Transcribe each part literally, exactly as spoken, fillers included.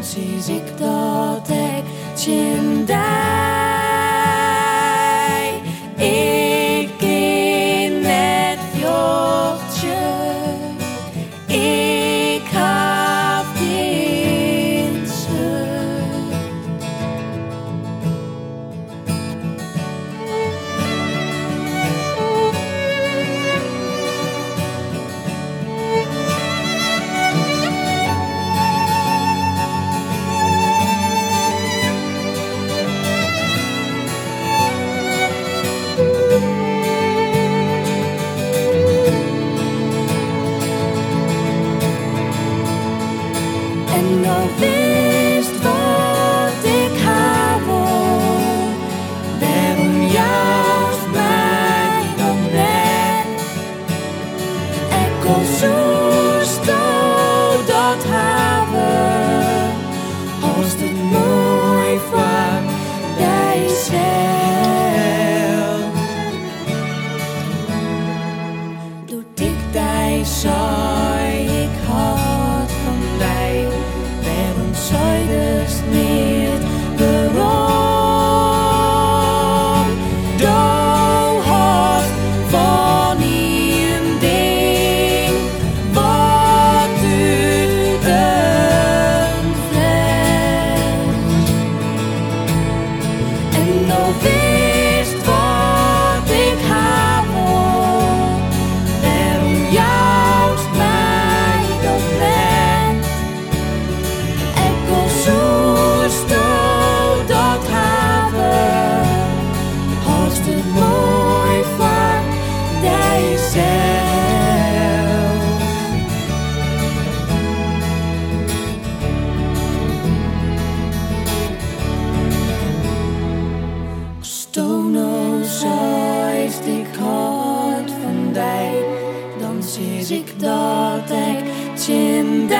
dan zie ik dat ik tjendij. Ik in het jochtje, ik heb geen zin. En nou wist wat ik heb, waarom juist mij dan ben. Ik kon zo stout dat hebben, als het mooi van dijzelf. Doet ik die zei ik had van die. Waarom zei dus niet waarom? Doe had van een ding wat uit een fles. En nou wist wat ik heb, waarom juist mij dat bent. Ik kon zo stout dat hebben, als het mooi van dijzelf. Stono zoist ik had van die, dan zie ik dat ik tjendij.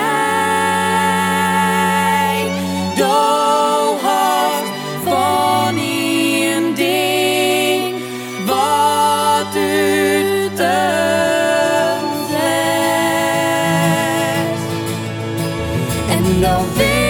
Doe had van een ding wat uit een fles. En nou